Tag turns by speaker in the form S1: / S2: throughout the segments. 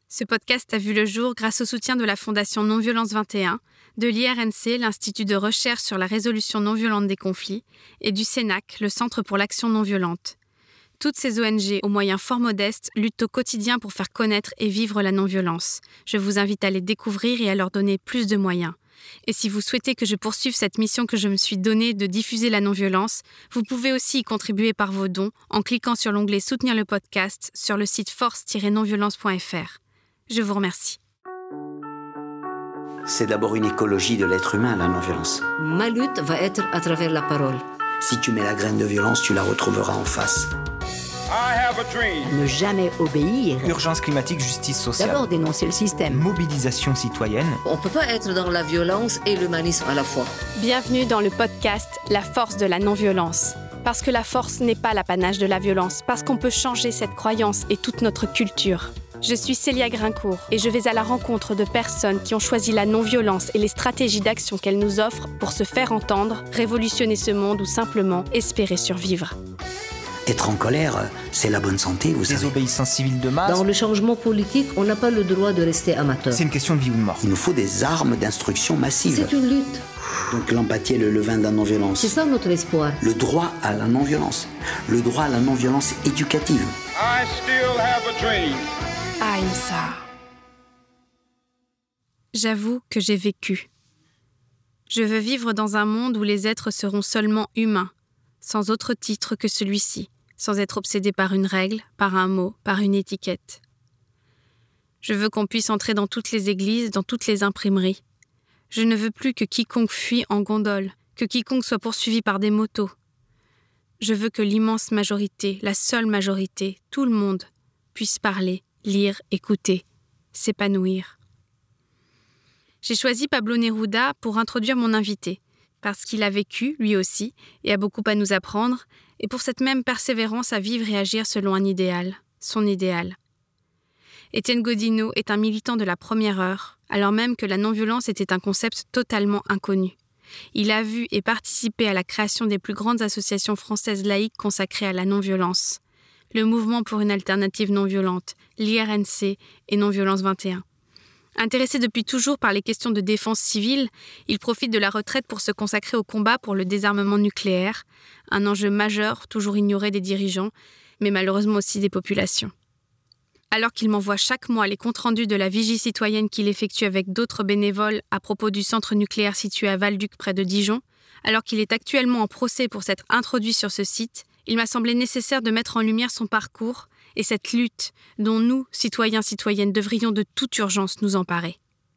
S1: Ce podcast a vu le jour grâce au soutien de la Fondation Non-Violence 21, de l'IRNC, l'Institut de recherche sur la résolution non-violente des conflits, et du CENAC, le Centre pour l'action non-violente. Toutes ces ONG, aux moyens fort modestes, luttent au quotidien pour faire connaître et vivre la non-violence. Je vous invite à les découvrir et à leur donner plus de moyens. Et si vous souhaitez que je poursuive cette mission que je me suis donnée de diffuser la non-violence, vous pouvez aussi y contribuer par vos dons en cliquant sur l'onglet « Soutenir le podcast » sur le site force-nonviolence.fr. Je vous remercie.
S2: C'est d'abord une écologie de l'être humain, la non-violence.
S3: Ma lutte va être à travers la parole.
S2: Si tu mets la graine de violence, tu la retrouveras en face.
S4: Ne jamais obéir.
S5: Urgence climatique, justice sociale.
S4: D'abord dénoncer le système.
S5: Mobilisation citoyenne.
S3: On ne peut pas être dans la violence et l'humanisme à la fois.
S1: Bienvenue dans le podcast « La force de la non-violence ». Parce que la force n'est pas l'apanage de la violence, parce qu'on peut changer cette croyance et toute notre culture. Je suis Célia Grincourt et je vais à la rencontre de personnes qui ont choisi la non-violence et les stratégies d'action qu'elle nous offre pour se faire entendre, révolutionner ce monde ou simplement espérer survivre.
S2: Être en colère, c'est la bonne santé, vous savez.
S5: Désobéissance civile de masse.
S3: Dans le changement politique, on n'a pas le droit de rester amateur.
S5: C'est une question de vie ou de mort.
S2: Il nous faut des armes d'instruction massive.
S3: C'est une lutte.
S2: Donc l'empathie est le levain de la non-violence.
S3: C'est ça notre espoir.
S2: Le droit à la non-violence. Le droit à la non-violence éducative.
S6: I still have a dream.
S1: Ahimsa. J'avoue que j'ai vécu. Je veux vivre dans un monde où les êtres seront seulement humains, sans autre titre que celui-ci, sans être obsédés par une règle, par un mot, par une étiquette. Je veux qu'on puisse entrer dans toutes les églises, dans toutes les imprimeries. Je ne veux plus que quiconque fuit en gondole, que quiconque soit poursuivi par des motos. Je veux que l'immense majorité, la seule majorité, tout le monde, puisse parler, lire, écouter, s'épanouir. J'ai choisi Pablo Neruda pour introduire mon invité, parce qu'il a vécu, lui aussi, et a beaucoup à nous apprendre, et pour cette même persévérance à vivre et agir selon un idéal, son idéal. Étienne Gaudinot est un militant de la première heure, alors même que la non-violence était un concept totalement inconnu. Il a vu et participé à la création des plus grandes associations françaises laïques consacrées à la non-violence. Le Mouvement pour une alternative non-violente, l'IRNC et Non-Violence 21. Intéressé depuis toujours par les questions de défense civile, il profite de la retraite pour se consacrer au combat pour le désarmement nucléaire, un enjeu majeur toujours ignoré des dirigeants, mais malheureusement aussi des populations. Alors qu'il m'envoie chaque mois les comptes rendus de la vigie citoyenne qu'il effectue avec d'autres bénévoles à propos du centre nucléaire situé à Valduc près de Dijon, alors qu'il est actuellement en procès pour s'être introduit sur ce site, il m'a semblé nécessaire de mettre en lumière son parcours et cette lutte dont nous, citoyens, citoyennes, devrions de toute urgence nous emparer.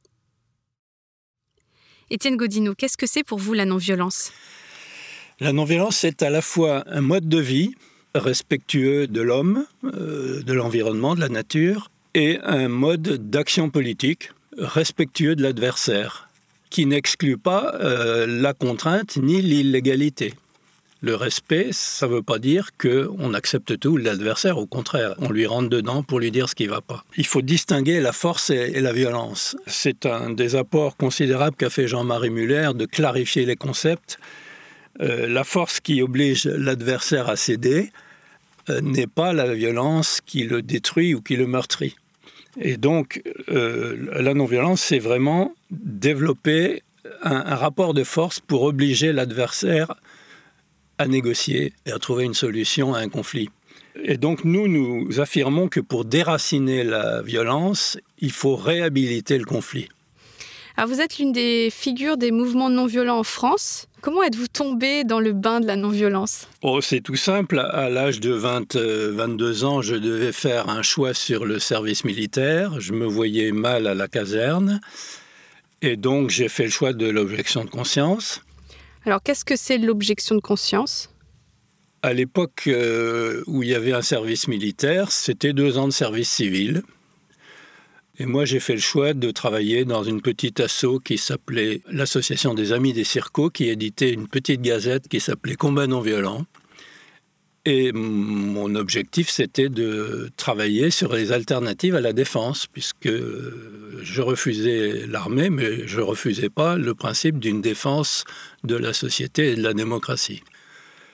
S1: Étienne Gaudinot, qu'est-ce que c'est pour vous la non-violence ?
S7: La non-violence, c'est à la fois un mode de vie respectueux de l'homme, de l'environnement, de la nature, et un mode d'action politique respectueux de l'adversaire, qui n'exclut pas la contrainte ni l'illégalité. Le respect, ça ne veut pas dire qu'on accepte tout l'adversaire, au contraire, on lui rentre dedans pour lui dire ce qui ne va pas. Il faut distinguer la force et la violence. C'est un des apports considérables qu'a fait Jean-Marie Muller de clarifier les concepts. La force qui oblige l'adversaire à céder n'est pas la violence qui le détruit ou qui le meurtrit. Et donc, la non-violence, c'est vraiment développer un rapport de force pour obliger l'adversaire à négocier et à trouver une solution à un conflit. Et donc nous affirmons que pour déraciner la violence, il faut réhabiliter le conflit.
S1: Alors vous êtes l'une des figures des mouvements non-violents en France. Comment êtes-vous tombé dans le bain de la non-violence ?
S7: C'est tout simple. À l'âge de 22 ans, je devais faire un choix sur le service militaire. Je me voyais mal à la caserne. Et donc j'ai fait le choix de l'objection de conscience.
S1: Alors, qu'est-ce que c'est l'objection de conscience ?
S7: À l'époque où il y avait un service militaire, c'était 2 ans de service civil. Et moi, j'ai fait le choix de travailler dans une petite asso qui s'appelait l'Association des Amis des Circos, qui éditait une petite gazette qui s'appelait Combat non-violent. Et mon objectif, c'était de travailler sur les alternatives à la défense, puisque je refusais l'armée, mais je ne refusais pas le principe d'une défense de la société et de la démocratie.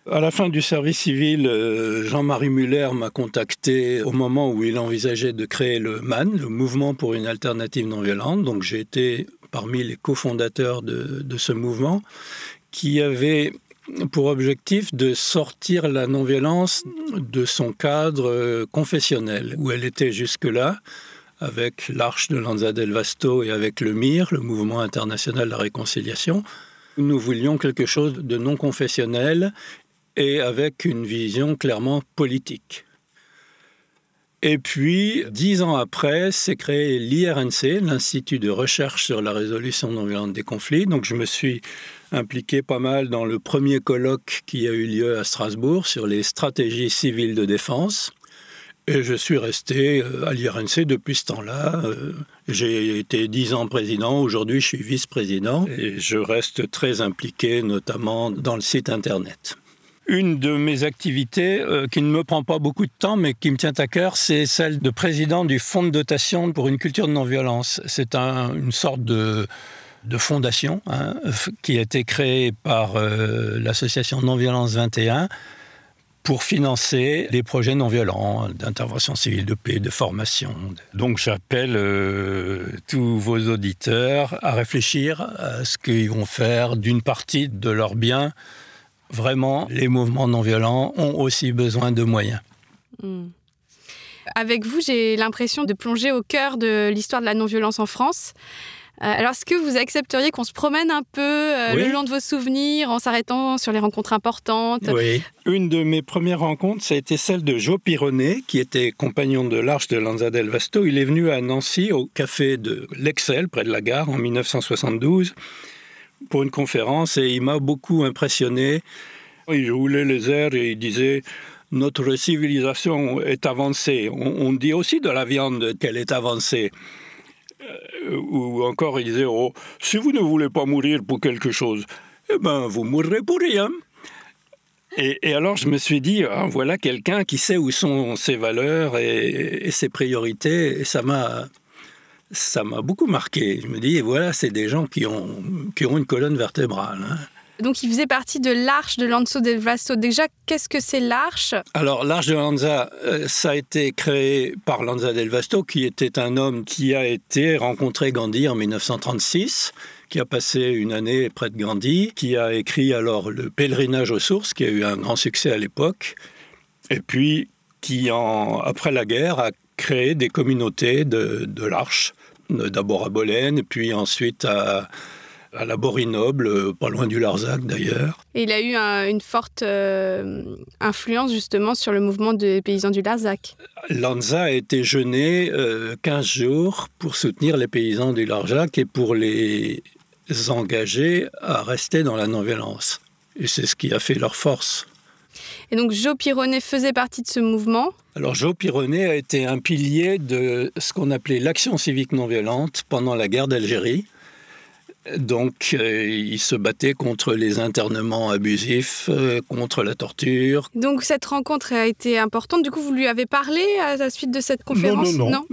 S7: À la fin du service civil, Jean-Marie Muller m'a contacté au moment où il envisageait de créer le MAN, le Mouvement pour une alternative non violente. Donc j'ai été parmi les cofondateurs de ce mouvement qui avait pour objectif de sortir la non-violence de son cadre confessionnel, où elle était jusque-là, avec l'Arche de Lanza del Vasto et avec le MIR, le Mouvement international de la réconciliation. Nous voulions quelque chose de non confessionnel et avec une vision clairement politique. Et puis, 10 ans après, s'est créé l'IRNC, l'Institut de recherche sur la résolution non violente des conflits. Donc je me suis impliqué pas mal dans le premier colloque qui a eu lieu à Strasbourg sur les stratégies civiles de défense. Et je suis resté à l'IRNC depuis ce temps-là. J'ai été 10 ans président, aujourd'hui je suis vice-président et je reste très impliqué notamment dans le site internet. Une de mes activités qui ne me prend pas beaucoup de temps mais qui me tient à cœur, c'est celle de président du Fonds de dotation pour une culture de non-violence. C'est une sorte de fondation qui a été créée par l'association Non-Violence 21 pour financer des projets non-violents, d'intervention civile de paix, de formation. Donc j'appelle tous vos auditeurs à réfléchir à ce qu'ils vont faire d'une partie de leurs biens. Vraiment, les mouvements non-violents ont aussi besoin de moyens.
S1: Avec vous, j'ai l'impression de plonger au cœur de l'histoire de la non-violence en France. Alors, est-ce que vous accepteriez qu'on se promène un peu le long de vos souvenirs en s'arrêtant sur les rencontres importantes ?
S7: Oui. Une de mes premières rencontres, ça a été celle de Jo Pironnet, qui était compagnon de l'Arche de Lanza del Vasto. Il est venu à Nancy, au café de l'Excel, près de la gare, en 1972, pour une conférence, et il m'a beaucoup impressionné. Il roulait les airs et il disait « Notre civilisation est avancée ». On dit aussi de la viande qu'elle est avancée. Ou encore, il disait « Si vous ne voulez pas mourir pour quelque chose, eh ben, vous mourrez pour rien ». Et alors, je me suis dit, voilà quelqu'un qui sait où sont ses valeurs et ses priorités, et ça m'a beaucoup marqué. Je me dis, voilà, c'est des gens qui ont une colonne vertébrale.
S1: Donc, il faisait partie de l'Arche de Lanza del Vasto. Déjà, qu'est-ce que c'est l'Arche ?
S7: Alors, l'Arche de Lanza, ça a été créé par Lanza del Vasto, qui était un homme qui a été rencontré Gandhi en 1936, qui a passé une année près de Gandhi, qui a écrit alors le Pèlerinage aux sources, qui a eu un grand succès à l'époque, et puis qui, après la guerre, a créé des communautés de l'Arche, d'abord à Bolène, et puis ensuite à la Borinoble, pas loin du Larzac d'ailleurs.
S1: Et il a eu une forte influence justement sur le mouvement des paysans du Larzac.
S7: Lanza a été jeûné 15 jours pour soutenir les paysans du Larzac et pour les engager à rester dans la non-violence. Et c'est ce qui a fait leur force.
S1: Et donc Jo Pironnet faisait partie de ce mouvement ?
S7: Alors Jo Pironnet a été un pilier de ce qu'on appelait l'action civique non-violente pendant la guerre d'Algérie. Donc, il se battait contre les internements abusifs, contre la torture.
S1: Donc, cette rencontre a été importante. Du coup, vous lui avez parlé à la suite de cette conférence ?
S7: Non.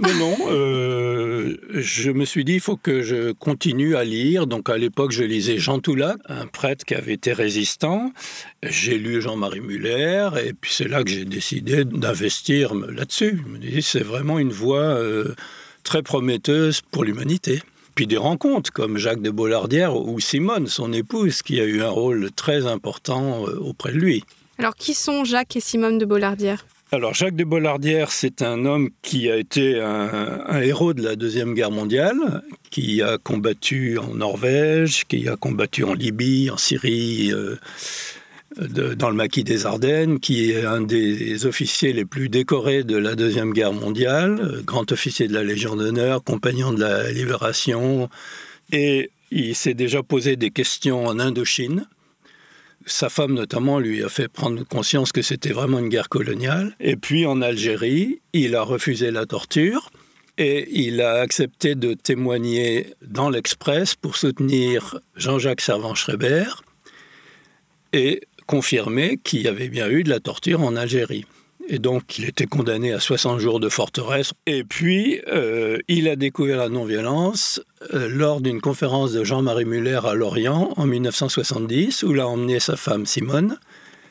S7: Je me suis dit, il faut que je continue à lire. Donc, à l'époque, je lisais Jean Toulac, un prêtre qui avait été résistant. J'ai lu Jean-Marie Muller. Et puis, c'est là que j'ai décidé d'investir là-dessus. Je me dis, c'est vraiment une voie très prometteuse pour l'humanité. Puis des rencontres comme Jacques de Bollardière ou Simone, son épouse, qui a eu un rôle très important auprès de lui.
S1: Alors, qui sont Jacques et Simone de Bollardière ?
S7: Alors, Jacques de Bollardière, c'est un homme qui a été un héros de la Deuxième Guerre mondiale, qui a combattu en Norvège, qui a combattu en Libye, en Syrie, dans le maquis des Ardennes, qui est un des officiers les plus décorés de la Deuxième Guerre mondiale, grand officier de la Légion d'honneur, compagnon de la Libération. Et il s'est déjà posé des questions en Indochine. Sa femme, notamment, lui a fait prendre conscience que c'était vraiment une guerre coloniale. Et puis, en Algérie, il a refusé la torture et il a accepté de témoigner dans l'Express pour soutenir Jean-Jacques Servan-Schreiber et confirmer qu'il y avait bien eu de la torture en Algérie. Et donc, il était condamné à 60 jours de forteresse. Et puis, il a découvert la non-violence lors d'une conférence de Jean-Marie Muller à Lorient en 1970, où il a emmené sa femme Simone.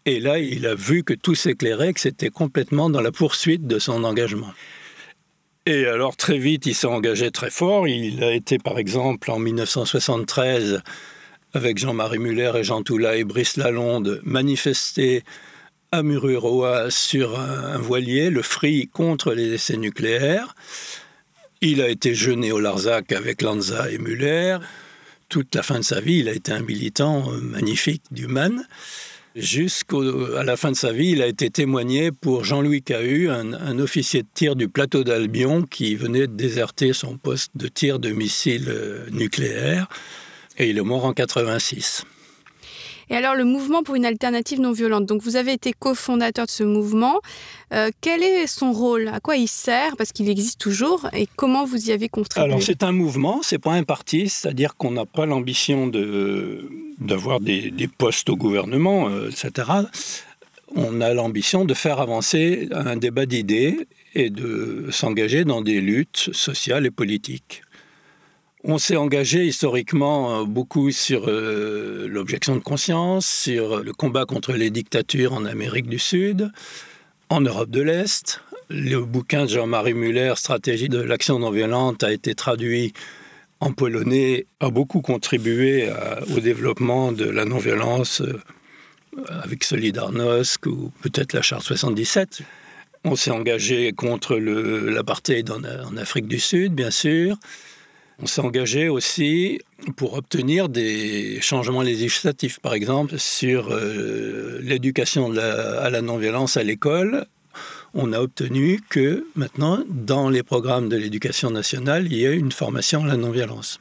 S7: Et là, il a vu que tout s'éclairait, que c'était complètement dans la poursuite de son engagement. Et alors, très vite, il s'est engagé très fort. Il a été, par exemple, en 1973, avec Jean-Marie Muller et Jean Toula et Brice Lalonde, manifester à Mururoa sur un voilier, le Free, contre les essais nucléaires. Il a été jeûné au Larzac avec Lanza et Muller. Toute la fin de sa vie, il a été un militant magnifique du MAN. Jusqu'à la fin de sa vie, il a été témoigné pour Jean-Louis Cahu, un officier de tir du plateau d'Albion qui venait de déserter son poste de tir de missiles nucléaires. Et il est mort en 86.
S1: Et alors, le mouvement pour une alternative non violente, donc vous avez été cofondateur de ce mouvement. Quel est son rôle ? À quoi il sert ? Parce qu'il existe toujours. Et comment vous y avez contribué ?
S7: Alors, c'est un mouvement, c'est pas un parti. C'est-à-dire qu'on n'a pas l'ambition d'avoir des postes au gouvernement, etc. On a l'ambition de faire avancer un débat d'idées et de s'engager dans des luttes sociales et politiques. On s'est engagé historiquement beaucoup sur l'objection de conscience, sur le combat contre les dictatures en Amérique du Sud, en Europe de l'Est. Le bouquin de Jean-Marie Muller, Stratégie de l'action non violente, a été traduit en polonais, a beaucoup contribué au développement de la non-violence avec Solidarnosc ou peut-être la Charte 77. On s'est engagé contre l'apartheid en Afrique du Sud, bien sûr. On s'est engagé aussi pour obtenir des changements législatifs, par exemple, sur l'éducation à la non-violence à l'école. On a obtenu que, maintenant, dans les programmes de l'éducation nationale, il y ait une formation à la non-violence.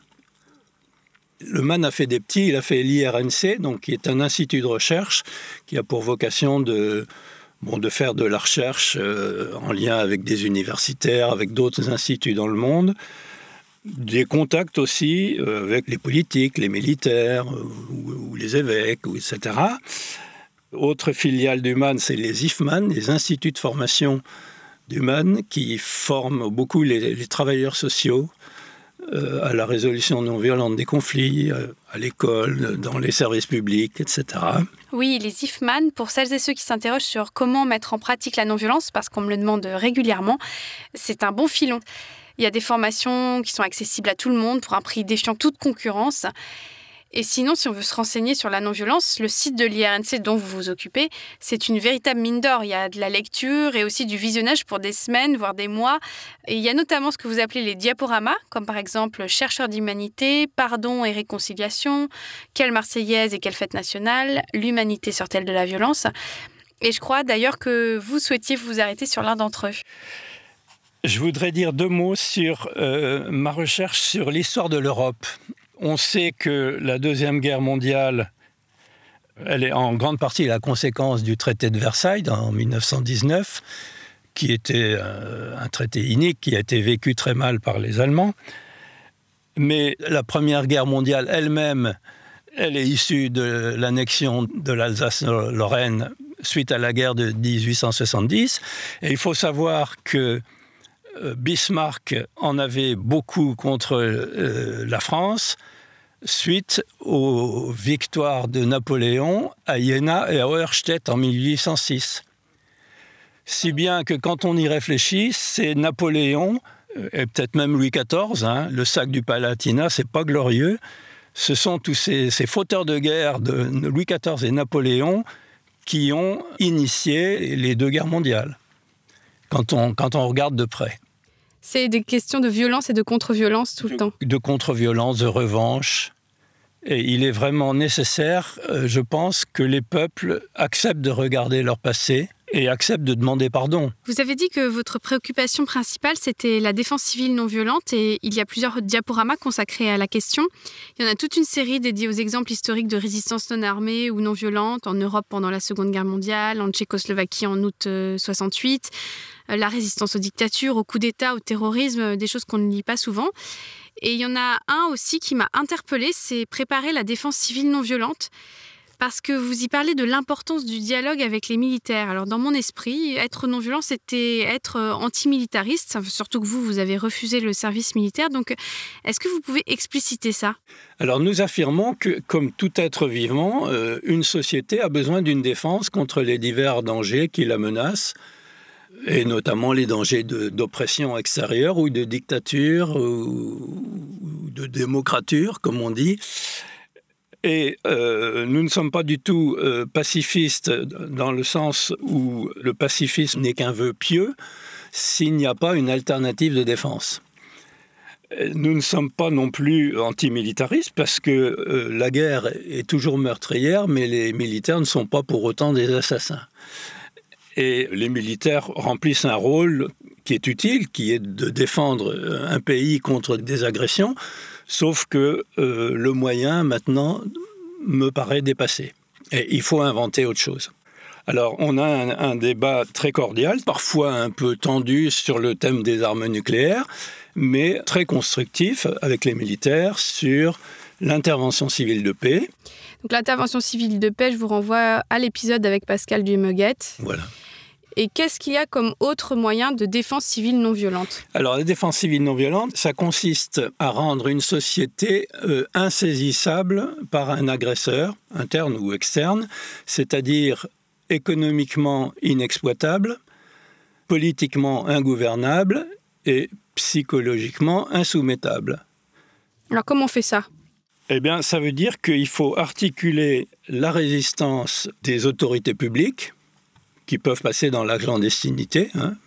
S7: Le MAN a fait des petits, il a fait l'IRNC, donc, qui est un institut de recherche qui a pour vocation de faire de la recherche en lien avec des universitaires, avec d'autres instituts dans le monde. Des contacts aussi avec les politiques, les militaires ou les évêques, etc. Autre filiale du MAN, c'est les IFMAN, les instituts de formation du MAN, qui forment beaucoup les travailleurs sociaux à la résolution non violente des conflits, à l'école, dans les services publics, etc.
S1: Oui, les IFMAN, pour celles et ceux qui s'interrogent sur comment mettre en pratique la non-violence, parce qu'on me le demande régulièrement, c'est un bon filon. Il y a des formations qui sont accessibles à tout le monde pour un prix défiant toute concurrence. Et sinon, si on veut se renseigner sur la non-violence, le site de l'IRNC dont vous vous occupez, c'est une véritable mine d'or. Il y a de la lecture et aussi du visionnage pour des semaines, voire des mois. Et il y a notamment ce que vous appelez les diaporamas, comme par exemple « Chercheurs d'humanité »,« Pardon et réconciliation »,« Quelle Marseillaise et quelle fête nationale »,« L'humanité sort-elle de la violence ?» Et je crois d'ailleurs que vous souhaitiez vous arrêter sur l'un d'entre eux.
S7: Je voudrais dire 2 mots sur ma recherche sur l'histoire de l'Europe. On sait que la Deuxième Guerre mondiale, elle est en grande partie la conséquence du traité de Versailles en 1919, qui était un traité inique, qui a été vécu très mal par les Allemands. Mais la Première Guerre mondiale elle-même, elle est issue de l'annexion de l'Alsace-Lorraine suite à la guerre de 1870. Et il faut savoir que Bismarck en avait beaucoup contre la France suite aux victoires de Napoléon à Iéna et à Auerstedt en 1806. Si bien que quand on y réfléchit, c'est Napoléon, et peut-être même Louis XIV, le sac du Palatinat, c'est pas glorieux, ce sont tous ces fauteurs de guerre de Louis XIV et Napoléon qui ont initié les 2 guerres mondiales, quand on regarde de près.
S1: C'est des questions de violence et de contre-violence tout le temps.
S7: De contre-violence, de revanche. Et il est vraiment nécessaire, je pense, que les peuples acceptent de regarder leur passé et acceptent de demander pardon.
S1: Vous avez dit que votre préoccupation principale, c'était la défense civile non violente et il y a plusieurs diaporamas consacrés à la question. Il y en a toute une série dédiée aux exemples historiques de résistance non armée ou non violente en Europe pendant la Seconde Guerre mondiale, en Tchécoslovaquie en août 68, la résistance aux dictatures, au coup d'État, au terrorisme, des choses qu'on ne lit pas souvent. Et il y en a un aussi qui m'a interpellée, c'est préparer la défense civile non violente. parce que vous y parlez de l'importance du dialogue avec les militaires. Alors dans mon esprit, être non-violent, c'était être antimilitariste, surtout que vous avez refusé le service militaire. Donc est-ce que vous pouvez expliciter ça ?
S7: Alors nous affirmons que, comme tout être vivant, une société a besoin d'une défense contre les divers dangers qui la menacent, et notamment les dangers d'oppression extérieure ou de dictature ou de démocrature, comme on dit. Et nous ne sommes pas du tout pacifistes dans le sens où le pacifisme n'est qu'un vœu pieux s'il n'y a pas une alternative de défense. Nous ne sommes pas non plus antimilitaristes parce que la guerre est toujours meurtrière, mais les militaires ne sont pas pour autant des assassins. Et les militaires remplissent un rôle qui est utile, qui est de défendre un pays contre des agressions, sauf que le moyen, maintenant, me paraît dépassé. Et il faut inventer autre chose. Alors, on a un débat très cordial, parfois un peu tendu sur le thème des armes nucléaires, mais très constructif avec les militaires sur l'intervention civile de paix.
S1: Donc l'intervention civile de paix, je vous renvoie à l'épisode avec Pascal Duméguet.
S7: Voilà.
S1: Et qu'est-ce qu'il y a comme autre moyen de défense civile non violente ?
S7: Alors la défense civile non violente, ça consiste à rendre une société insaisissable par un agresseur, interne ou externe, c'est-à-dire économiquement inexploitable, politiquement ingouvernable et psychologiquement insoumettable.
S1: Alors comment on fait ça ?
S7: Eh bien, ça veut dire qu'il faut articuler la résistance des autorités publiques, qui peuvent passer dans la clandestinité,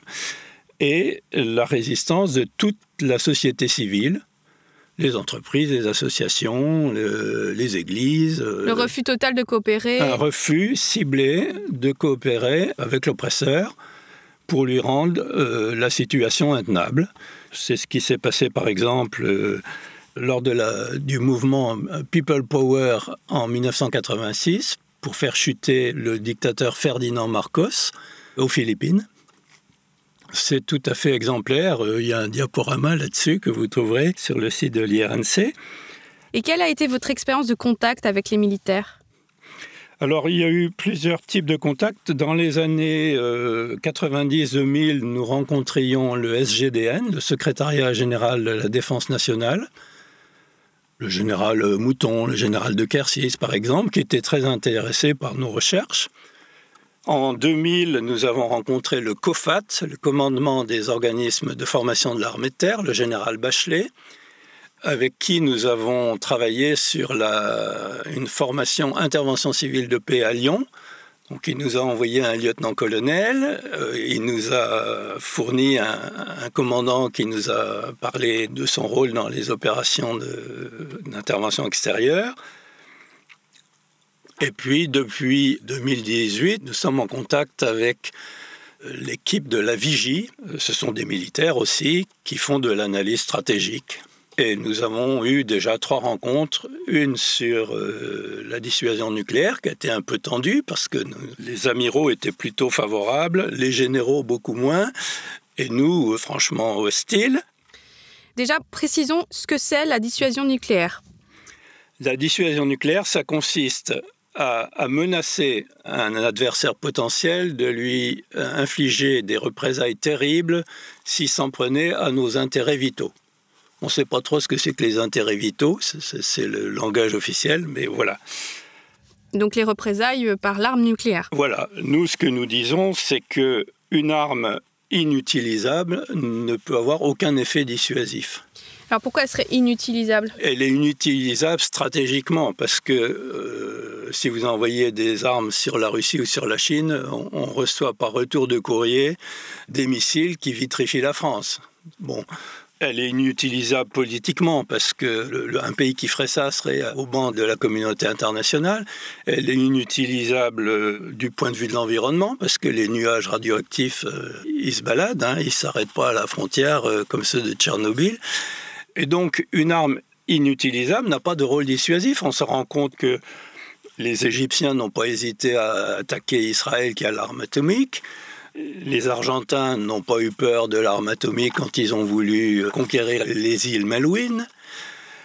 S7: et la résistance de toute la société civile, les entreprises, les associations, les églises.
S1: Le refus total de coopérer.
S7: Un refus ciblé de coopérer avec l'oppresseur pour lui rendre la situation intenable. C'est ce qui s'est passé, par exemple, lors du mouvement People Power en 1986, pour faire chuter le dictateur Ferdinand Marcos aux Philippines. C'est tout à fait exemplaire. Il y a un diaporama là-dessus que vous trouverez sur le site de l'IRNC.
S1: Et quelle a été votre expérience de contact avec les militaires ?
S7: Alors, il y a eu plusieurs types de contacts. Dans les années 90-2000, nous rencontrions le SGDN, le Secrétariat général de la Défense nationale, le général Mouton, le général de Quercy, par exemple, qui était très intéressé par nos recherches. En 2000, nous avons rencontré le COFAT, le commandement des organismes de formation de l'armée de terre, le général Bachelet, avec qui nous avons travaillé sur une formation intervention civile de paix à Lyon. Donc, il nous a envoyé un lieutenant-colonel, il nous a fourni un commandant qui nous a parlé de son rôle dans les opérations d'intervention extérieure. Et puis, depuis 2018, nous sommes en contact avec l'équipe de la Vigie. Ce sont des militaires aussi qui font de l'analyse stratégique. Et nous avons eu déjà 3 rencontres, une sur la dissuasion nucléaire qui a été un peu tendue parce que les amiraux étaient plutôt favorables, les généraux beaucoup moins, et nous, franchement, hostiles.
S1: Déjà, précisons ce que c'est la dissuasion nucléaire.
S7: La dissuasion nucléaire, ça consiste à menacer un adversaire potentiel de lui infliger des représailles terribles s'il s'en prenait à nos intérêts vitaux. On ne sait pas trop ce que c'est que les intérêts vitaux, c'est le langage officiel, mais voilà.
S1: Donc les représailles par l'arme nucléaire.
S7: Voilà. Nous, ce que nous disons, c'est qu'une arme inutilisable ne peut avoir aucun effet dissuasif.
S1: Alors pourquoi elle serait inutilisable ?
S7: Elle est inutilisable stratégiquement, parce que si vous envoyez des armes sur la Russie ou sur la Chine, on reçoit par retour de courrier des missiles qui vitrifient la France. Bon. Elle est inutilisable politiquement parce qu'un pays qui ferait ça serait au banc de la communauté internationale. Elle est inutilisable du point de vue de l'environnement parce que les nuages radioactifs, ils se baladent, ils ne s'arrêtent pas à la frontière comme ceux de Tchernobyl. Et donc, une arme inutilisable n'a pas de rôle dissuasif. On se rend compte que les Égyptiens n'ont pas hésité à attaquer Israël qui a l'arme atomique. Les Argentins n'ont pas eu peur de l'arme atomique quand ils ont voulu conquérir les îles Malouines.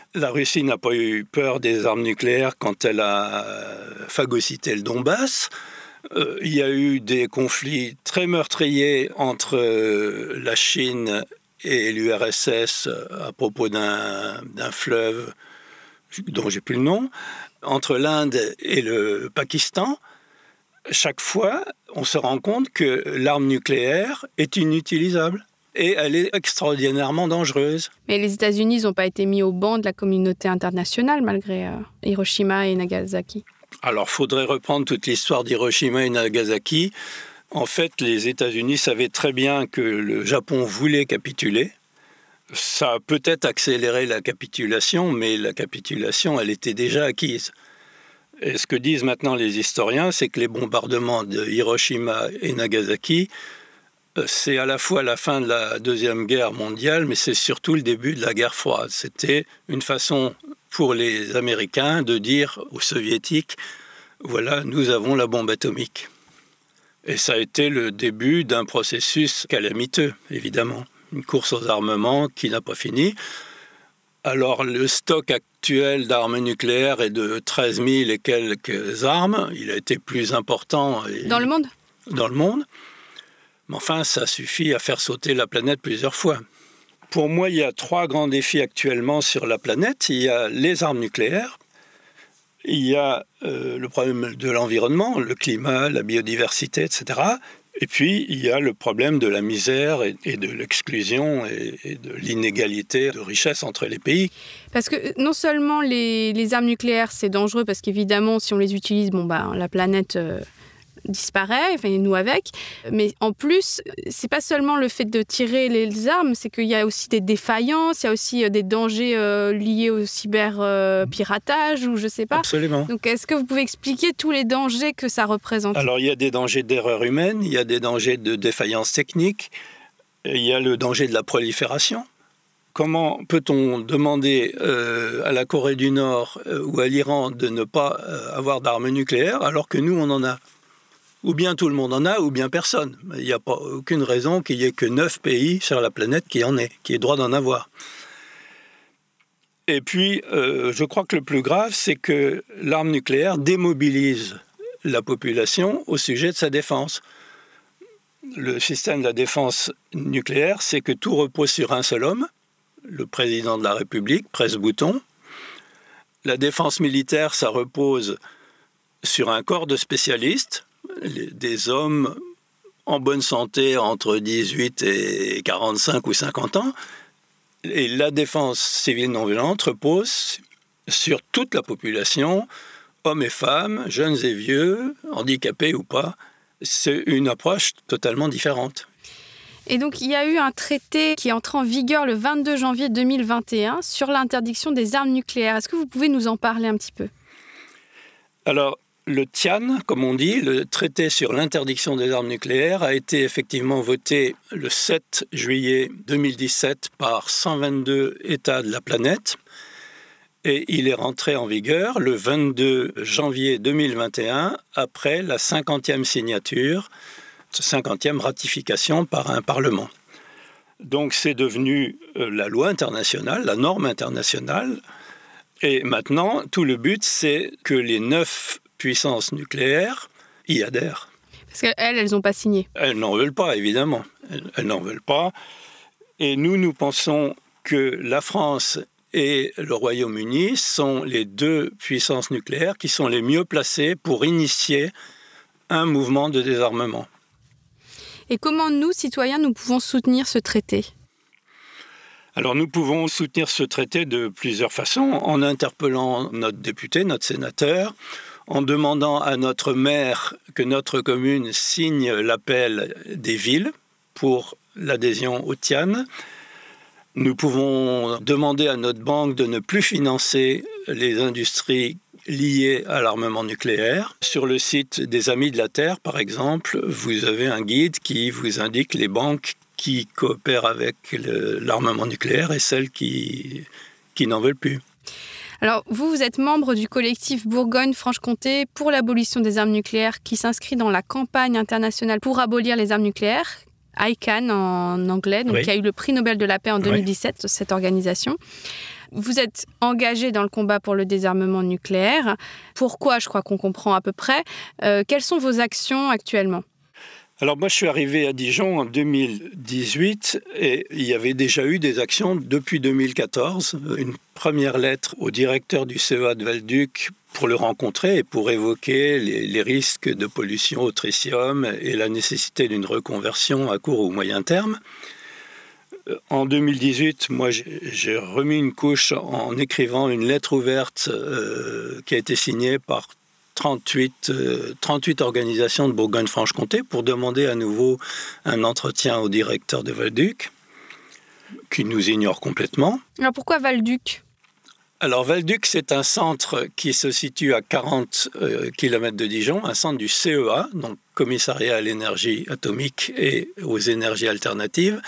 S7: La Russie n'a pas eu peur des armes nucléaires quand elle a phagocyté le Donbass. Il y a eu des conflits très meurtriers entre la Chine et l'URSS à propos d'un fleuve dont j'ai plus le nom, entre l'Inde et le Pakistan. Chaque fois, on se rend compte que l'arme nucléaire est inutilisable. Et elle est extraordinairement dangereuse.
S1: Mais les États-Unis n'ont pas été mis au banc de la communauté internationale malgré Hiroshima et Nagasaki.
S7: Alors, il faudrait reprendre toute l'histoire d'Hiroshima et Nagasaki. En fait, les États-Unis savaient très bien que le Japon voulait capituler. Ça a peut-être accéléré la capitulation, mais la capitulation, elle était déjà acquise. Et ce que disent maintenant les historiens, c'est que les bombardements de Hiroshima et Nagasaki, c'est à la fois la fin de la Deuxième Guerre mondiale, mais c'est surtout le début de la guerre froide. C'était une façon pour les Américains de dire aux Soviétiques, voilà, nous avons la bombe atomique. Et ça a été le début d'un processus calamiteux, évidemment. Une course aux armements qui n'a pas fini. Alors, le stock actuel d'armes nucléaires est de 13 000 et quelques armes. Il a été plus important.
S1: Dans le monde ?
S7: Dans le monde. Mais enfin, ça suffit à faire sauter la planète plusieurs fois. Pour moi, il y a 3 grands défis actuellement sur la planète. Il y a les armes nucléaires, il y a le problème de l'environnement, le climat, la biodiversité, etc. Et puis, il y a le problème de la misère et de l'exclusion et de l'inégalité de richesse entre les pays.
S1: Parce que non seulement les armes nucléaires, c'est dangereux, parce qu'évidemment, si on les utilise, la planète disparaît, enfin nous avec, mais en plus, c'est pas seulement le fait de tirer les armes, c'est qu'il y a aussi des défaillances, il y a aussi des dangers liés au cyberpiratage ou je sais pas.
S7: Absolument.
S1: Donc est-ce que vous pouvez expliquer tous les dangers que ça représente ?
S7: Alors il y a des dangers d'erreur humaine, il y a des dangers de défaillance technique, il y a le danger de la prolifération. Comment peut-on demander à la Corée du Nord ou à l'Iran de ne pas avoir d'armes nucléaires alors que nous on en a ? Ou bien tout le monde en a, ou bien personne. Il n'y a pas aucune raison qu'il n'y ait que 9 pays sur la planète qui aient droit d'en avoir. Et puis, je crois que le plus grave, c'est que l'arme nucléaire démobilise la population au sujet de sa défense. Le système de la défense nucléaire, c'est que tout repose sur un seul homme, le président de la République, presse-bouton. La défense militaire, ça repose sur un corps de spécialistes, des hommes en bonne santé entre 18 et 45 ou 50 ans. Et la défense civile non violente repose sur toute la population, hommes et femmes, jeunes et vieux, handicapés ou pas. C'est une approche totalement différente.
S1: Et donc, il y a eu un traité qui est entré en vigueur le 22 janvier 2021 sur l'interdiction des armes nucléaires. Est-ce que vous pouvez nous en parler un petit peu ? Alors,
S7: le TIAN, comme on dit, le traité sur l'interdiction des armes nucléaires, a été effectivement voté le 7 juillet 2017 par 122 États de la planète. Et il est rentré en vigueur le 22 janvier 2021, après la 50e signature, 50e ratification par un Parlement. Donc c'est devenu la loi internationale, la norme internationale. Et maintenant, tout le but, c'est que les 9 puissances nucléaires y adhèrent.
S1: Parce qu'elles n'ont pas signé.
S7: Elles n'en veulent pas, évidemment. Elles n'en veulent pas. Et nous pensons que la France et le Royaume-Uni sont les 2 puissances nucléaires qui sont les mieux placées pour initier un mouvement de désarmement.
S1: Et comment nous, citoyens, nous pouvons soutenir ce traité ?
S7: Alors nous pouvons soutenir ce traité de plusieurs façons, en interpellant notre député, notre sénateur, en demandant à notre maire que notre commune signe l'appel des villes pour l'adhésion au TIAN. Nous pouvons demander à notre banque de ne plus financer les industries liées à l'armement nucléaire. Sur le site des Amis de la Terre, par exemple, vous avez un guide qui vous indique les banques qui coopèrent avec l'armement nucléaire et celles qui n'en veulent plus.
S1: Alors, vous êtes membre du collectif Bourgogne-Franche-Comté pour l'abolition des armes nucléaires qui s'inscrit dans la campagne internationale pour abolir les armes nucléaires, ICAN en anglais, donc oui. Qui a eu le prix Nobel de la paix en 2017, oui. Cette organisation. Vous êtes engagé dans le combat pour le désarmement nucléaire. Pourquoi ? Je crois qu'on comprend à peu près. Quelles sont vos actions actuellement ?
S7: Alors moi, je suis arrivé à Dijon en 2018 et il y avait déjà eu des actions depuis 2014. Une première lettre au directeur du CEA de Val-Duc pour le rencontrer et pour évoquer les risques de pollution au tritium et la nécessité d'une reconversion à court ou moyen terme. En 2018, moi, j'ai remis une couche en écrivant une lettre ouverte qui a été signée par 38 organisations de Bourgogne-Franche-Comté pour demander à nouveau un entretien au directeur de Val-Duc, qui nous ignore complètement.
S1: Alors pourquoi Val-Duc ?
S7: Alors Val-Duc, c'est un centre qui se situe à 40 km de Dijon, un centre du CEA, donc Commissariat à l'énergie atomique et aux énergies alternatives.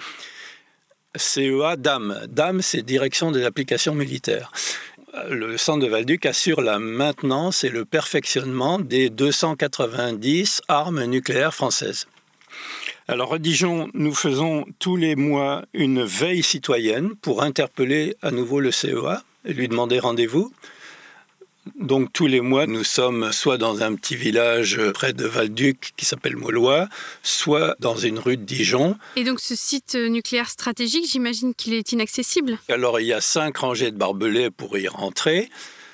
S7: CEA DAM. DAM, c'est Direction des applications militaires. Le centre de Val-Duc assure la maintenance et le perfectionnement des 290 armes nucléaires françaises. Alors à Dijon, nous faisons tous les mois une veille citoyenne pour interpeller à nouveau le CEA et lui demander rendez-vous. Donc tous les mois, nous sommes soit dans un petit village près de Val-Duc qui s'appelle Maulois, soit dans une rue de Dijon.
S1: Et donc ce site nucléaire stratégique, j'imagine qu'il est inaccessible ?
S7: Alors il y a 5 rangées de barbelés pour y rentrer,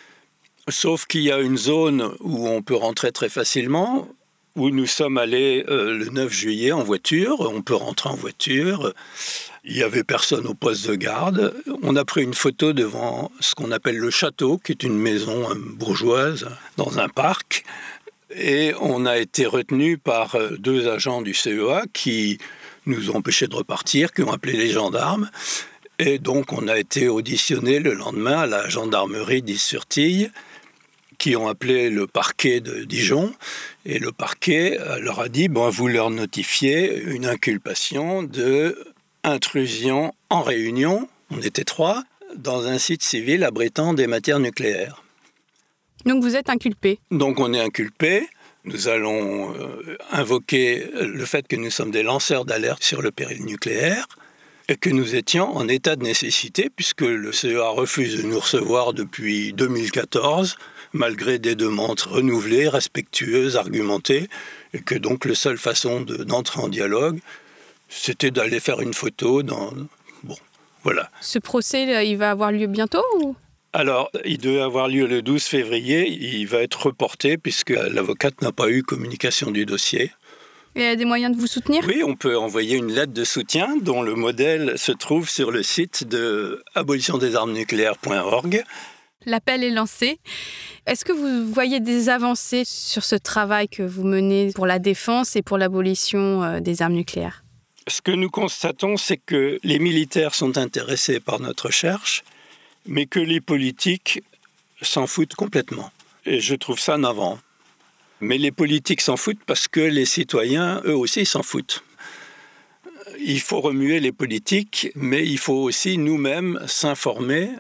S7: sauf qu'il y a une zone où on peut rentrer très facilement, où nous sommes allés le 9 juillet en voiture. On peut rentrer en voiture. Il n'y avait personne au poste de garde. On a pris une photo devant ce qu'on appelle le château, qui est une maison bourgeoise dans un parc. Et on a été retenu par 2 agents du CEA qui nous ont empêchés de repartir, qui ont appelé les gendarmes. Et donc on a été auditionné le lendemain à la gendarmerie d'Is-sur-Tille, qui ont appelé le parquet de Dijon. Et le parquet leur a dit, vous leur notifiez une inculpation de intrusion en réunion, on était 3, dans un site civil abritant des matières nucléaires.
S1: Donc vous êtes inculpé.
S7: Donc on est inculpé. Nous allons invoquer le fait que nous sommes des lanceurs d'alerte sur le péril nucléaire et que nous étions en état de nécessité puisque le CEA refuse de nous recevoir depuis 2014 malgré des demandes renouvelées, respectueuses, argumentées, et que donc la seule façon d'entrer en dialogue, c'était d'aller faire une photo dans... Bon, voilà.
S1: Ce procès, il va avoir lieu bientôt ou...
S7: Alors, il devait avoir lieu le 12 février. Il va être reporté puisque l'avocate n'a pas eu communication du dossier.
S1: Et il y a des moyens de vous soutenir ?
S7: Oui, on peut envoyer une lettre de soutien dont le modèle se trouve sur le site de abolitiondesarmesnucléaires.org.
S1: L'appel est lancé. Est-ce que vous voyez des avancées sur ce travail que vous menez pour la défense et pour l'abolition des armes nucléaires ?
S7: Ce que nous constatons, c'est que les militaires sont intéressés par notre recherche, mais que les politiques s'en foutent complètement. Et je trouve ça navrant. Mais les politiques s'en foutent parce que les citoyens, eux aussi, s'en foutent. Il faut remuer les politiques, mais il faut aussi nous-mêmes s'informer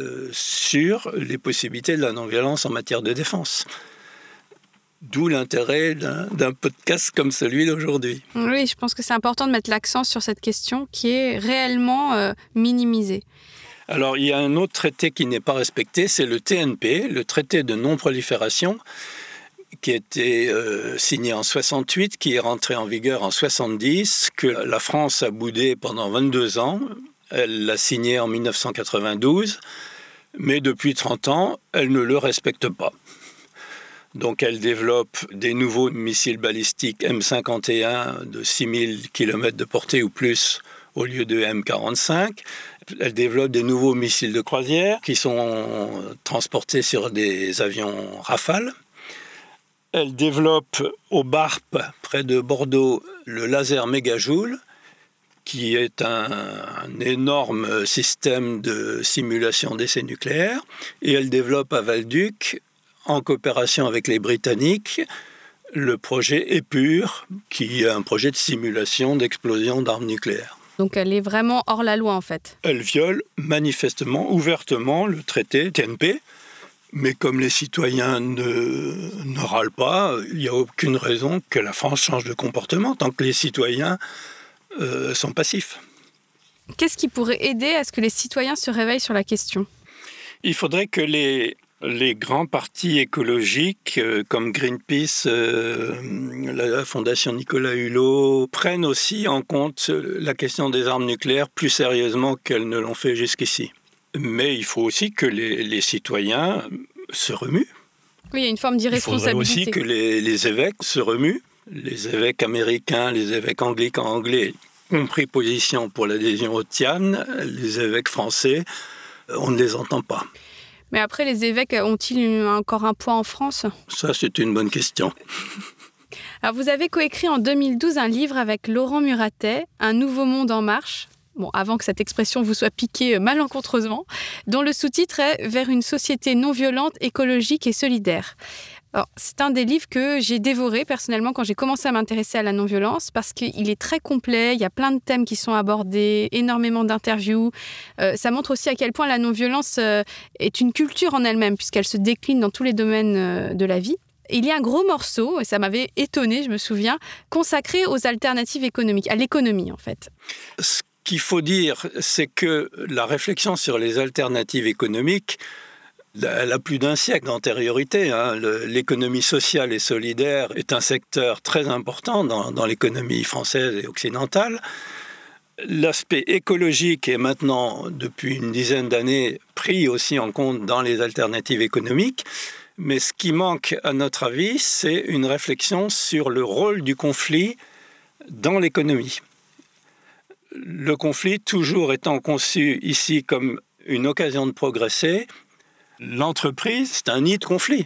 S7: sur les possibilités de la non-violence en matière de défense. D'où l'intérêt d'un podcast comme celui d'aujourd'hui.
S1: Oui, je pense que c'est important de mettre l'accent sur cette question qui est réellement minimisée.
S7: Alors, il y a un autre traité qui n'est pas respecté, c'est le TNP, le traité de non-prolifération, qui a été signé en 68, qui est rentré en vigueur en 70, que la France a boudé pendant 22 ans. Elle l'a signé en 1992, mais depuis 30 ans, elle ne le respecte pas. Donc elle développe des nouveaux missiles balistiques M51 de 6000 km de portée ou plus au lieu de M45. Elle développe des nouveaux missiles de croisière qui sont transportés sur des avions Rafale. Elle développe au Barp, près de Bordeaux, le laser mégajoule, qui est un énorme système de simulation d'essais nucléaires. Et elle développe à Val-Duc, en coopération avec les Britanniques, le projet EPUR, qui est un projet de simulation d'explosion d'armes nucléaires.
S1: Donc elle est vraiment hors la loi en fait.
S7: Elle viole manifestement, ouvertement le traité TNP, mais comme les citoyens ne râlent pas, il n'y a aucune raison que la France change de comportement tant que les citoyens sont passifs.
S1: Qu'est-ce qui pourrait aider à ce que les citoyens se réveillent sur la question ?
S7: Il faudrait que les grands partis écologiques comme Greenpeace, la Fondation Nicolas Hulot, prennent aussi en compte la question des armes nucléaires plus sérieusement qu'elles ne l'ont fait jusqu'ici. Mais il faut aussi que les citoyens se remuent.
S1: Oui, il y a une forme d'irresponsabilité.
S7: Il faudrait aussi que les évêques se remuent. Les évêques américains, les évêques anglicans anglais ont pris position pour l'adhésion au TIAN. Les évêques français, on ne les entend pas.
S1: Mais après, les évêques ont-ils encore un poids en France ?
S7: Ça, c'est une bonne question.
S1: Alors, vous avez coécrit en 2012 un livre avec Laurent Muratet, Un nouveau monde en marche. Bon, avant que cette expression vous soit piquée malencontreusement, dont le sous-titre est « Vers une société non violente, écologique et solidaire ». Alors, c'est un des livres que j'ai dévoré personnellement quand j'ai commencé à m'intéresser à la non-violence parce qu'il est très complet, il y a plein de thèmes qui sont abordés, énormément d'interviews. Ça montre aussi à quel point la non-violence est une culture en elle-même puisqu'elle se décline dans tous les domaines de la vie. Et il y a un gros morceau, et ça m'avait étonnée, je me souviens, consacré aux alternatives économiques, à l'économie en fait.
S7: Ce qu'il faut dire, c'est que la réflexion sur les alternatives économiques, elle a plus d'un siècle d'antériorité. L'économie sociale et solidaire est un secteur très important dans l'économie française et occidentale. L'aspect écologique est maintenant, depuis une dizaine d'années, pris aussi en compte dans les alternatives économiques. Mais ce qui manque, à notre avis, c'est une réflexion sur le rôle du conflit dans l'économie. Le conflit, toujours étant conçu ici comme une occasion de progresser, l'entreprise, c'est un nid de conflit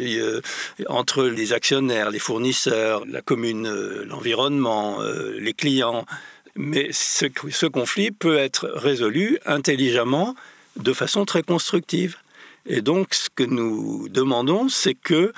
S7: entre les actionnaires, les fournisseurs, la commune, l'environnement, les clients. Mais ce conflit peut être résolu intelligemment, de façon très constructive. Et donc, ce que nous demandons, c'est que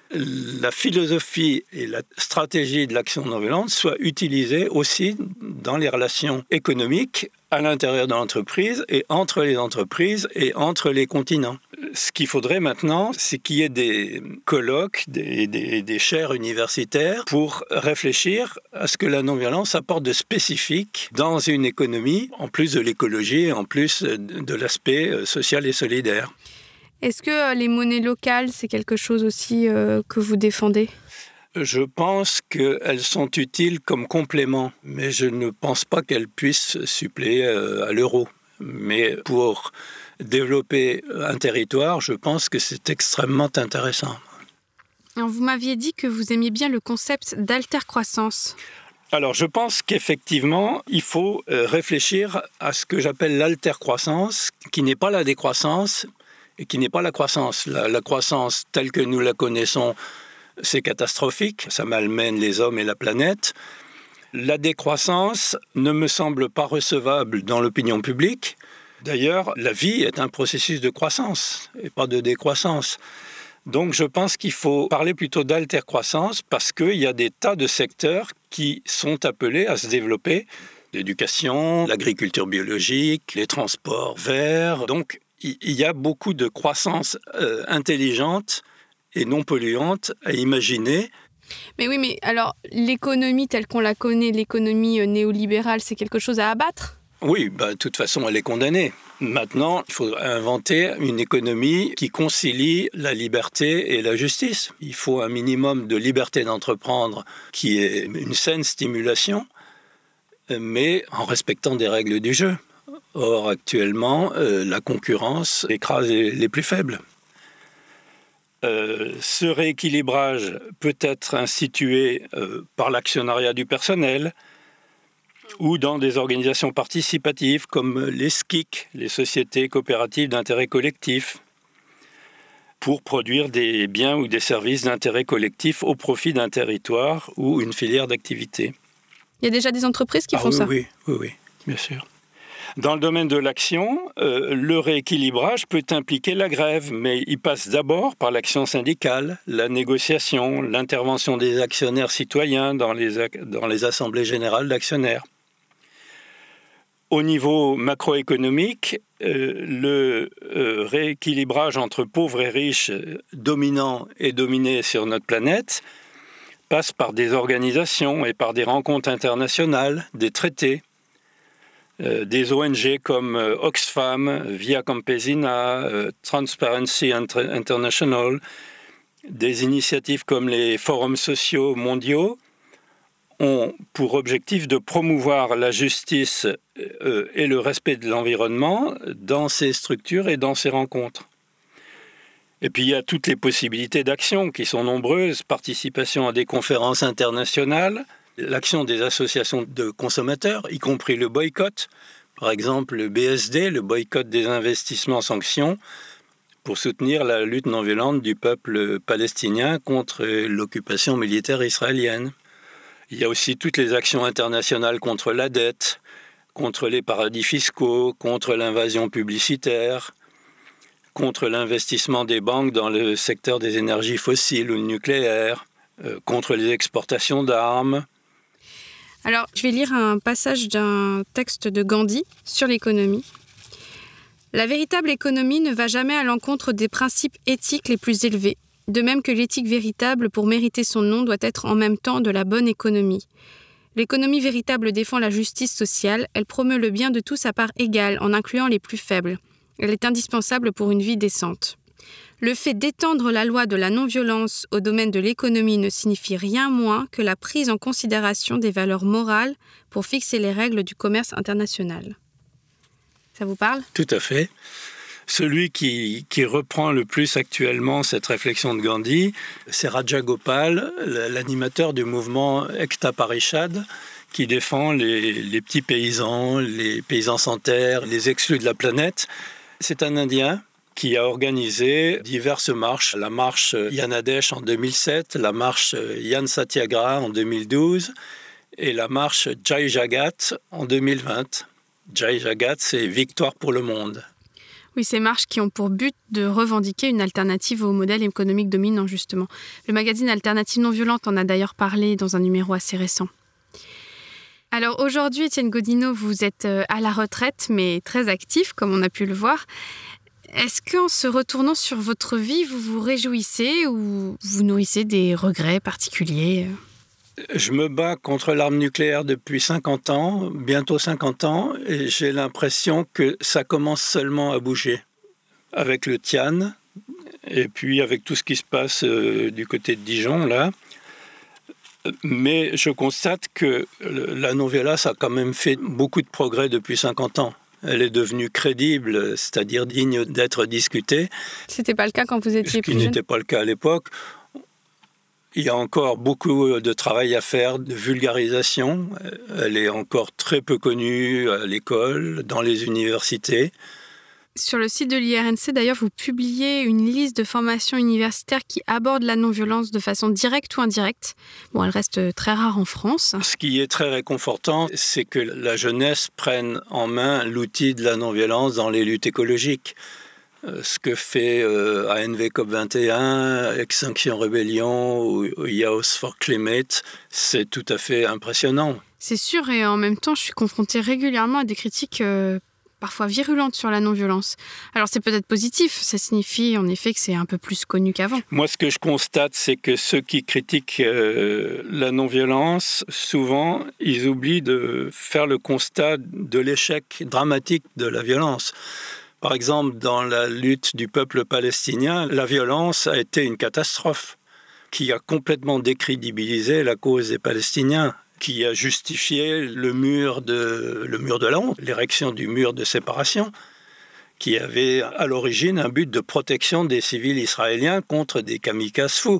S7: la philosophie et la stratégie de l'action non-violente soient utilisées aussi dans les relations économiques à l'intérieur de l'entreprise et entre les entreprises et entre les continents. Ce qu'il faudrait maintenant, c'est qu'il y ait des colloques, des chaires universitaires pour réfléchir à ce que la non-violence apporte de spécifique dans une économie, en plus de l'écologie, en plus de l'aspect social et solidaire.
S1: Est-ce que les monnaies locales, c'est quelque chose aussi que vous défendez ?
S7: Je pense qu'elles sont utiles comme complément, mais je ne pense pas qu'elles puissent suppléer à l'euro. Mais pour développer un territoire, je pense que c'est extrêmement intéressant.
S1: Alors, vous m'aviez dit que vous aimiez bien le concept d'altercroissance.
S7: Alors, je pense qu'effectivement, il faut réfléchir à ce que j'appelle l'altercroissance, qui n'est pas la décroissance et qui n'est pas la croissance. La croissance telle que nous la connaissons, c'est catastrophique, ça malmène les hommes et la planète. La décroissance ne me semble pas recevable dans l'opinion publique. D'ailleurs, la vie est un processus de croissance et pas de décroissance. Donc je pense qu'il faut parler plutôt d'altercroissance parce qu'il y a des tas de secteurs qui sont appelés à se développer. L'éducation, l'agriculture biologique, les transports verts. Donc il y a beaucoup de croissance intelligente et non polluante à imaginer.
S1: Mais oui, mais alors l'économie telle qu'on la connaît, l'économie néolibérale, c'est quelque chose à abattre ?
S7: Oui, de toute façon, elle est condamnée. Maintenant, il faut inventer une économie qui concilie la liberté et la justice. Il faut un minimum de liberté d'entreprendre qui est une saine stimulation, mais en respectant des règles du jeu. Or, actuellement, la concurrence écrase les plus faibles. Ce rééquilibrage peut être institué par l'actionnariat du personnel ou dans des organisations participatives comme les SCIC, les sociétés coopératives d'intérêt collectif, pour produire des biens ou des services d'intérêt collectif au profit d'un territoire ou une filière d'activité.
S1: Il y a déjà des entreprises qui font ça ?
S7: Oui, bien sûr. Dans le domaine de l'action, le rééquilibrage peut impliquer la grève, mais il passe d'abord par l'action syndicale, la négociation, l'intervention des actionnaires citoyens dans les assemblées générales d'actionnaires. Au niveau macroéconomique, le rééquilibrage entre pauvres et riches, dominants et dominés sur notre planète, passe par des organisations et par des rencontres internationales, des traités. Des ONG comme Oxfam, Via Campesina, Transparency International, des initiatives comme les forums sociaux mondiaux ont pour objectif de promouvoir la justice et le respect de l'environnement dans ces structures et dans ces rencontres. Et puis il y a toutes les possibilités d'action qui sont nombreuses, participation à des conférences internationales, l'action des associations de consommateurs, y compris le boycott, par exemple le BSD, le boycott des investissements sanctions, pour soutenir la lutte non violente du peuple palestinien contre l'occupation militaire israélienne. Il y a aussi toutes les actions internationales contre la dette, contre les paradis fiscaux, contre l'invasion publicitaire, contre l'investissement des banques dans le secteur des énergies fossiles ou nucléaires, contre les exportations d'armes.
S1: Alors, je vais lire un passage d'un texte de Gandhi sur l'économie. La véritable économie ne va jamais à l'encontre des principes éthiques les plus élevés, de même que l'éthique véritable, pour mériter son nom, doit être en même temps de la bonne économie. L'économie véritable défend la justice sociale, elle promeut le bien de tous à part égale, en incluant les plus faibles. Elle est indispensable pour une vie décente. Le fait d'étendre la loi de la non-violence au domaine de l'économie ne signifie rien moins que la prise en considération des valeurs morales pour fixer les règles du commerce international. Ça vous parle ?
S7: Tout à fait. Celui qui reprend le plus actuellement cette réflexion de Gandhi, c'est Raja Gopal, l'animateur du mouvement Ekta Parishad, qui défend les petits paysans, les paysans sans terre, les exclus de la planète. C'est un Indien qui a organisé diverses marches. La marche Yanadesh en 2007, la marche Yan Satyagraha en 2012 et la marche Jai Jagat en 2020. Jai Jagat, c'est Victoire pour le monde.
S1: Oui, ces marches qui ont pour but de revendiquer une alternative au modèle économique dominant, justement. Le magazine Alternative non violente en a d'ailleurs parlé dans un numéro assez récent. Alors aujourd'hui, Étienne Gaudinot, vous êtes à la retraite, mais très actif, comme on a pu le voir. Est-ce qu'en se retournant sur votre vie, vous vous réjouissez ou vous nourrissez des regrets particuliers ?
S7: Je me bats contre l'arme nucléaire depuis 50 ans, bientôt 50 ans, et j'ai l'impression que ça commence seulement à bouger. Avec le Tian, et puis avec tout ce qui se passe du côté de Dijon, là. Mais je constate que la non-violence a quand même fait beaucoup de progrès depuis 50 ans. Elle est devenue crédible, c'est-à-dire digne d'être discutée.
S1: C'était pas le cas quand vous étiez plus jeune ?
S7: Ce qui n'était pas le cas à l'époque. Il y a encore beaucoup de travail à faire, de vulgarisation. Elle est encore très peu connue à l'école, dans les universités.
S1: Sur le site de l'IRNC, d'ailleurs, vous publiez une liste de formations universitaires qui abordent la non-violence de façon directe ou indirecte. Bon, elle reste très rare en France.
S7: Ce qui est très réconfortant, c'est que la jeunesse prenne en main l'outil de la non-violence dans les luttes écologiques. Ce que fait ANV COP21, Extinction Rebellion ou Youth for Climate, c'est tout à fait impressionnant.
S1: C'est sûr, et en même temps, je suis confrontée régulièrement à des critiques parfois virulentes sur la non-violence. Alors c'est peut-être positif, ça signifie en effet que c'est un peu plus connu qu'avant.
S7: Moi, ce que je constate, c'est que ceux qui critiquent la non-violence, souvent, ils oublient de faire le constat de l'échec dramatique de la violence. Par exemple, dans la lutte du peuple palestinien, la violence a été une catastrophe qui a complètement décrédibilisé la cause des Palestiniens, qui a justifié le mur de la honte, l'érection du mur de séparation, qui avait à l'origine un but de protection des civils israéliens contre des kamikazes fous.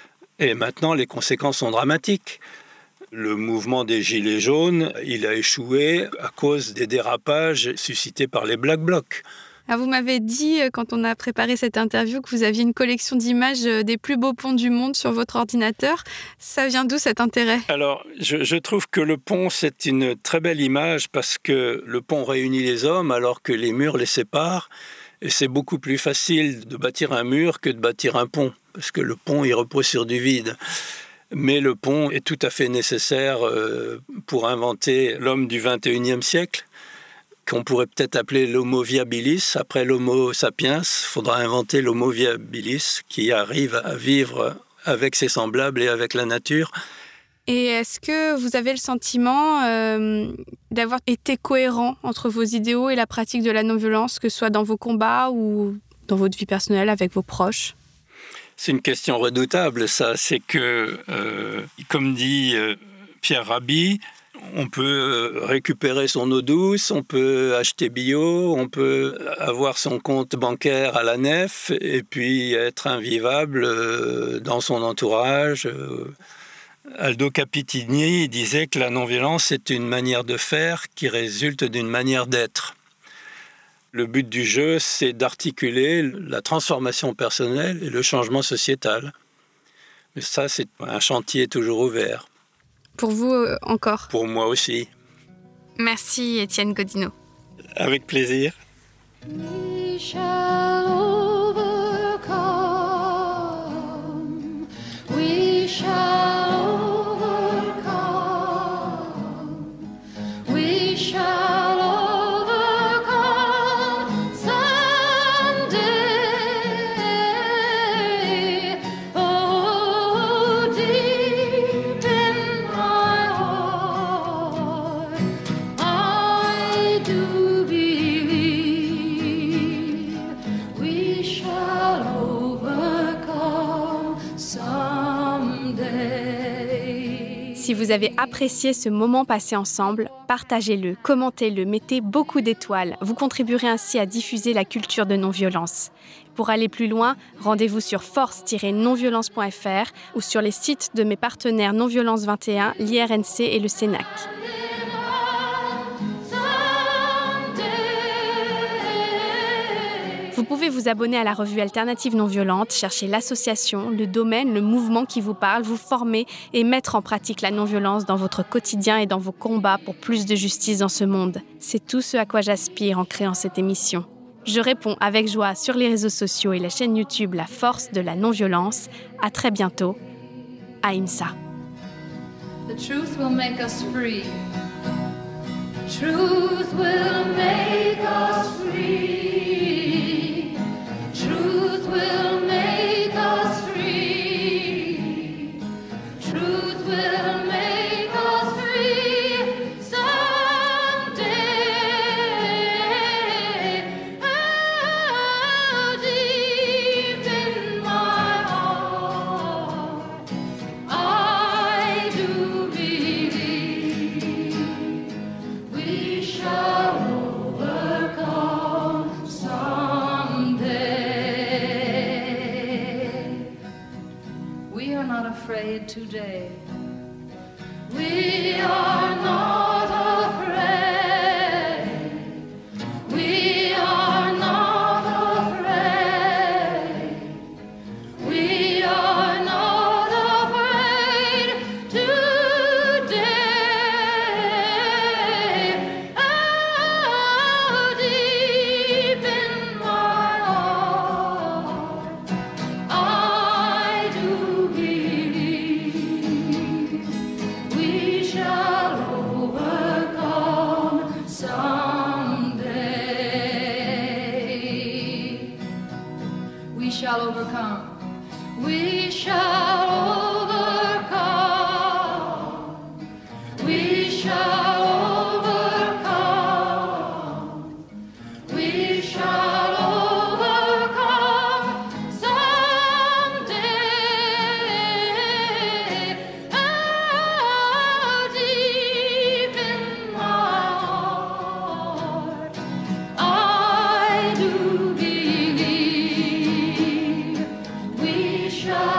S7: Et maintenant, les conséquences sont dramatiques. Le mouvement des Gilets jaunes, il a échoué à cause des dérapages suscités par les Black Blocs.
S1: Alors vous m'avez dit, quand on a préparé cette interview, que vous aviez une collection d'images des plus beaux ponts du monde sur votre ordinateur. Ça vient d'où cet intérêt ?
S7: Alors, je trouve que le pont, c'est une très belle image parce que le pont réunit les hommes alors que les murs les séparent. Et c'est beaucoup plus facile de bâtir un mur que de bâtir un pont, parce que le pont, il repose sur du vide. Mais le pont est tout à fait nécessaire pour inventer l'homme du 21e siècle, qu'on pourrait peut-être appeler l'homo viabilis. Après l'homo sapiens, il faudra inventer l'homo viabilis qui arrive à vivre avec ses semblables et avec la nature.
S1: Et est-ce que vous avez le sentiment d'avoir été cohérent entre vos idéaux et la pratique de la non-violence, que ce soit dans vos combats ou dans votre vie personnelle avec vos proches ?
S7: C'est une question redoutable, ça. C'est que, comme dit Pierre Rabhi, on peut récupérer son eau douce, on peut acheter bio, on peut avoir son compte bancaire à la nef et puis être invivable dans son entourage. Aldo Capitini disait que la non-violence est une manière de faire qui résulte d'une manière d'être. Le but du jeu, c'est d'articuler la transformation personnelle et le changement sociétal. Mais ça, c'est un chantier toujours ouvert.
S1: Pour vous encore ?
S7: Pour moi aussi.
S1: Merci Étienne Godineau.
S7: Avec plaisir.
S8: We shall overcome. We shall overcome. We shall overcome someday. Oh, deep in my heart, I do believe we shall overcome someday.
S1: Si vous avez apprécié ce moment passé ensemble, partagez-le, commentez-le, mettez beaucoup d'étoiles. Vous contribuerez ainsi à diffuser la culture de non-violence. Pour aller plus loin, rendez-vous sur force-nonviolence.fr ou sur les sites de mes partenaires Non-Violence 21, l'IRNC et le CENAC. Vous pouvez vous abonner à la revue Alternative Non-Violente, chercher l'association, le domaine, le mouvement qui vous parle, vous former et mettre en pratique la non-violence dans votre quotidien et dans vos combats pour plus de justice dans ce monde. C'est tout ce à quoi j'aspire en créant cette émission. Je réponds avec joie sur les réseaux sociaux et la chaîne YouTube La Force de la Non-Violence. À très bientôt. Ahimsa.
S8: The truth will make us free. Truth will make us free. Truth will make us free. Truth will make us free someday. Oh, deep in my heart, I do believe we shall overcome someday. We are not afraid today. We are not afraid. We are not afraid. We are not afraid today. Oh, deep in my heart, I do believe we shall overcome someday. We shall overcome. We shall overcome. We shall overcome. We shall overcome someday. Oh, deep in my heart, I do believe we shall